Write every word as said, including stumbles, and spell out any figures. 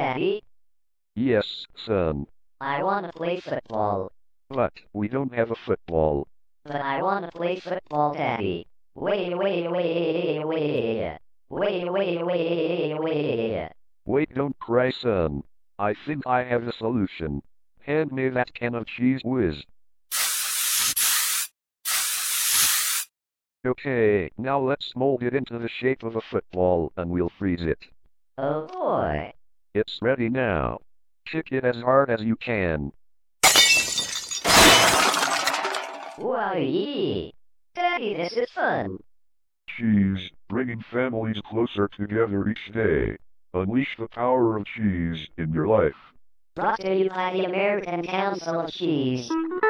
Daddy? Yes, son. I want to play football. But we don't have a football. But I want to play football, Daddy. Way, way, way, way. Way, way, way, way. Wait, don't cry, son. I think I have a solution. Hand me that can of cheese whiz. Okay, now let's mold it into the shape of a football and we'll freeze it. Oh boy. It's ready now. Kick it as hard as you can. Wowee. Daddy, this is fun. Cheese, bringing families closer together each day. Unleash the power of cheese in your life. Brought to you by the American Council of Cheese.